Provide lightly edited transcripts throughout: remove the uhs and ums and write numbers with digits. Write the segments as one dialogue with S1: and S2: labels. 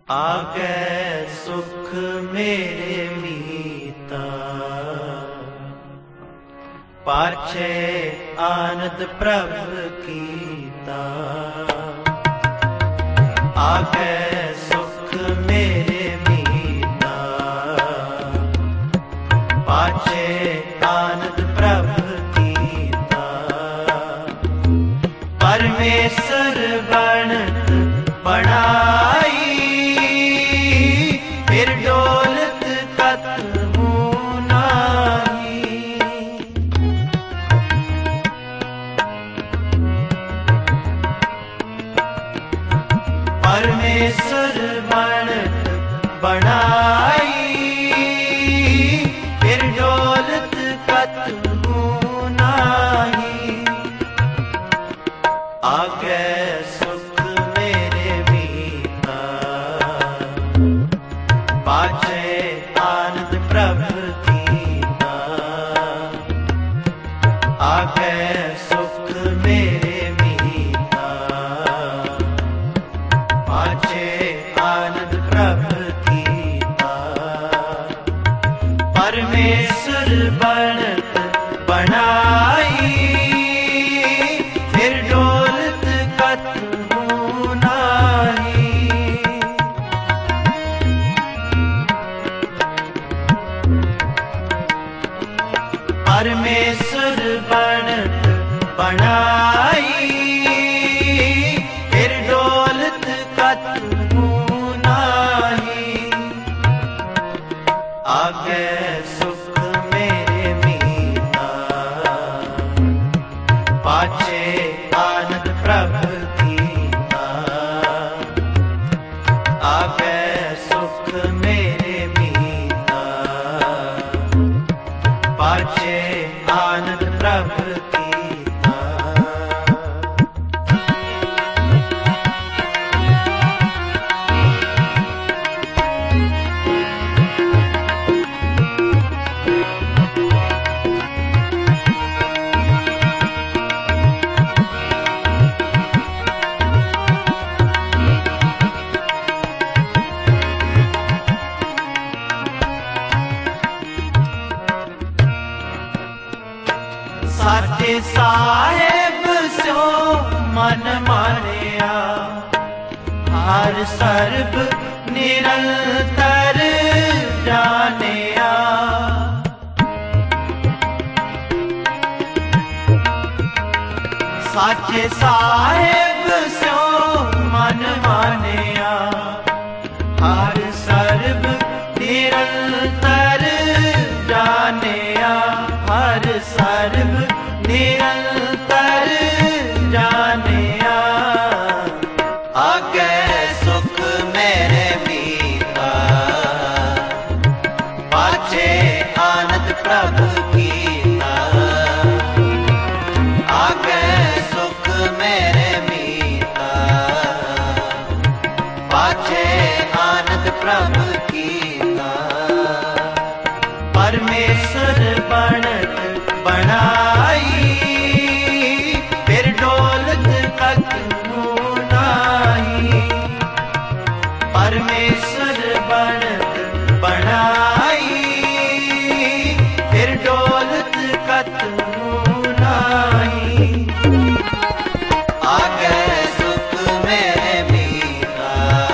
S1: आगे सुख मेरे मीता, पाछे आनंद प्रभु कीता। आगे सुख मेरे मीता, पाछे आनंद प्रभु कीता। परमेश्वर बनत बनाई, फिर डोलत कतहु नाही। परमेश्वर बनत बनाई, फिर डोलत कतहु नाही। आगे सुख मेरे मीता, पाछे आनंद प्रभु कीता। आगे सुख मेरे मीता, पाछे आनंद प्रभु कीता। परमेश्वर बनत बनाई, फिर डोलत कतहु नाही। परमेश्वर बनत बनाई, फिर डोलत कतहु नाही। आगे सुख मेरे मीता, पाछे आनंद प्रभु कीता। आगे सुख मेरे मीता, पाछे आनंद प्रभु कीता। साचे साहेब स्यो मन मानिया, हर सर्ब निरंतर जानिया। साचे साहेब स्यो मन मानिया, हर सर्ब निरंतर जानिया। हर सर्ब निरंतर जानिया। आगे सुख मेरे मीता, पाछे आनंद प्रभु कीता। आगे सुख मेरे मीता, पाछे आनंद प्रभु कीता। परमेश्वर बनत बनाई, फिर डोलत कतहु नाही। परमेश्वर बनत बनाई, फिर डोलत कतहु नाही। आगे सुख मेरे मीता,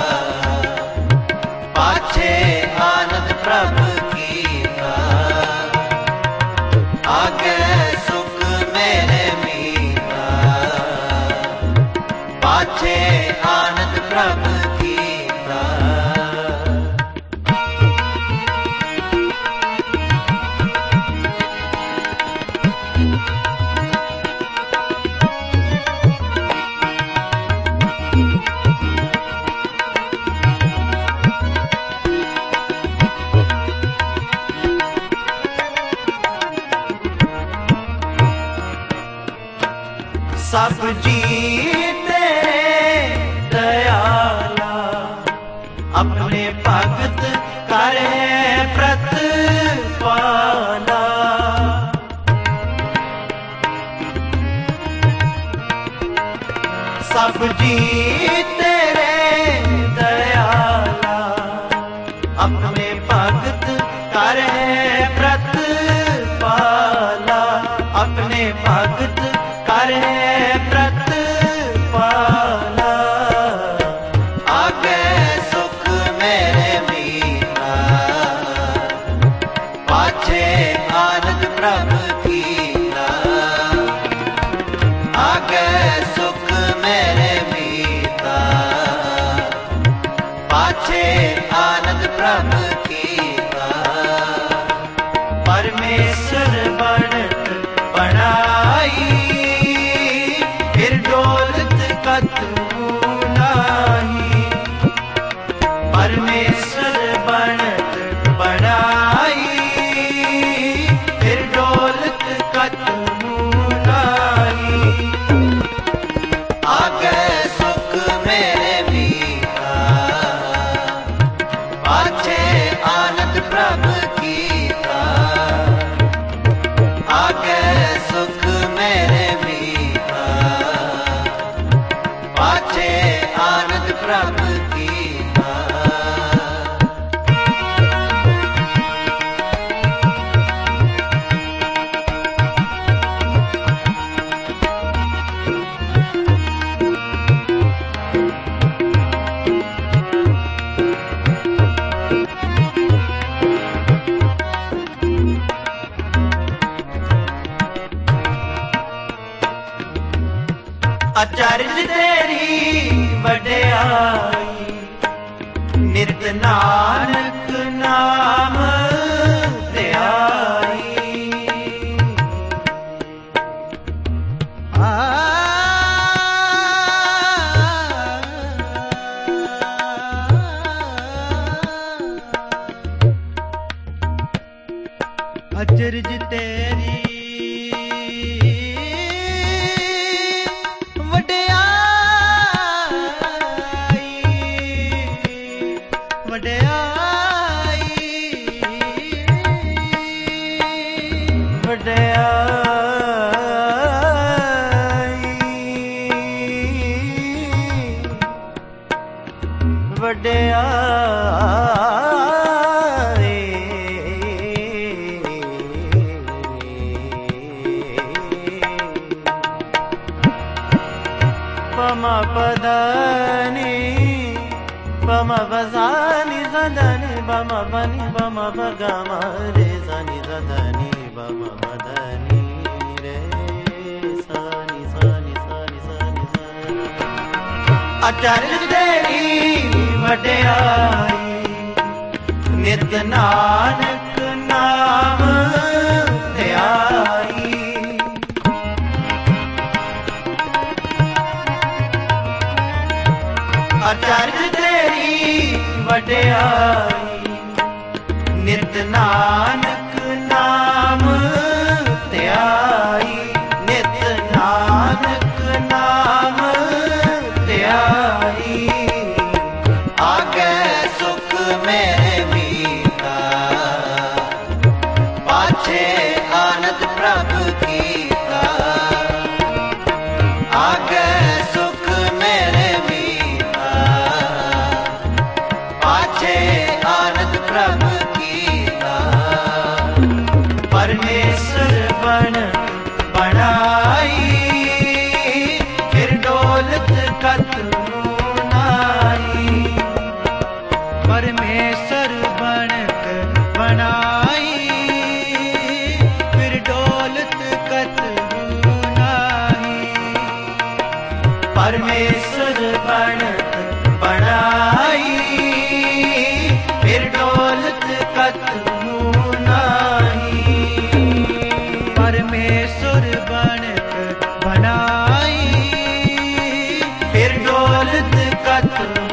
S1: पाछे आनंद प्रभु कीता। आगे सुख मेरे मीता, पाछे आनंद प्रभु कीता। सब जी तेरे दयाला, अपने भगत करे प्रतिपाला। सब जी तेरे दयाला, कर है प्रतिपाला, अपने भगत कर है प्रतिपाला। आगे सुख मेरे मीता, पाछे आनंद प्रभु कीना। आगे सुख मेरे मीता, पाछे आनंद प्रभु कीना। परमेश्वर बनत बनाई, फिर डोलत कतहु नाही। परमेश्वर बनत बनाई, फिर डोलत कतहु नाही। आगे सुख मेरे मीता, पाछे आनंद प्रभु कीता। आगे सुख मेरे मीता, पाछे आनंद प्रभु कीता। अचरज तेरी वड्याई, नित नानक नाम ध्याई। अचरज तेरी पम पदनी पम बसानी सदनी बम बनी बम बगम रे सनी सदनी बम मदनी रे सनी सनी सनी सनी सनी। अचरज तेरी वड्याई, नित नानक नाम ध्याई। अचरज तेरी वड्याई, नित नानक नाम ध्याई। नित नानक नाम ध्याई। आगे सुख मेरे मीता, पाछे आनंद प्रभु कीता। आगे सुख मेरे मीता, पाछे आनंद प्रभु कीता। परमेश्वर बन बनाई, फिर डोलत कतहु नाही। परमेश्वर बनत बनाई, फिर डोलत कतहु नाही। परमेश्वर बनत बनाई, फिर डोलत कतहु नाही। परमेश्वर बनत बनाई, फिर डोलत कतहु